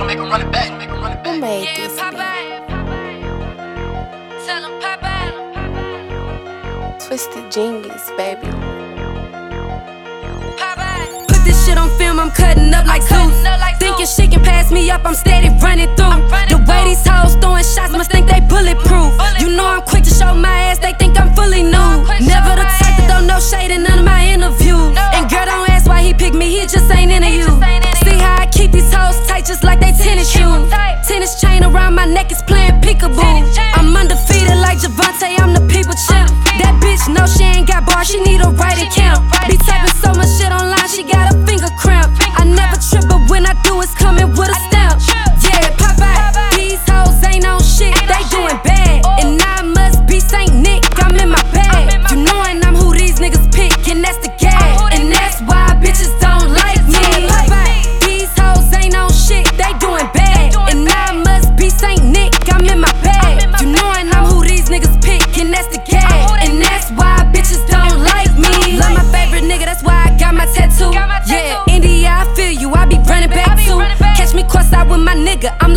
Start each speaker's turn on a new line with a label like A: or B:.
A: make 'em run it back.
B: Who made this beat? Twisted Genius, baby.
C: Put this shit on film, I'm cutting up like Zeus. Thinking shit can pass me up, I'm steady running through. The way these hoes throwing shots must think they bulletproof. You know I'm quick to show my ass, they think I'm fully new. Never the type to throw no shade in none of my interviews. And girl, don't ask why he picked me, he just ain't into you. See how I keep these hoes tight just like they tennis shoes. Tennis chain around my neck is playing peekaboo. I'm undefeated like Javante, I'm the people champ. That bitch know she ain't got bars, she need a right account. Be typing so much shit online, she got a finger cramp. I never trip, but when I do, it's coming with a stamp. Yeah, Popeye, these hoes ain't on shit, they doing bad. And I must be Saint Nick, I'm in my bag. You knowin' I'm who these niggas pick, and that's the gag. And that's why bitches don't like me. These hoes ain't on shit, they doing bad. And I must be Saint Nick, I'm in my bag. You knowin' I'm who these niggas pick, and that's the gag. And that's why bitches don't like me. Love my favorite nigga, that's why I got my tattoo. Yeah, India, I feel you, I be running back too. Catch me cross out with my nigga, I'm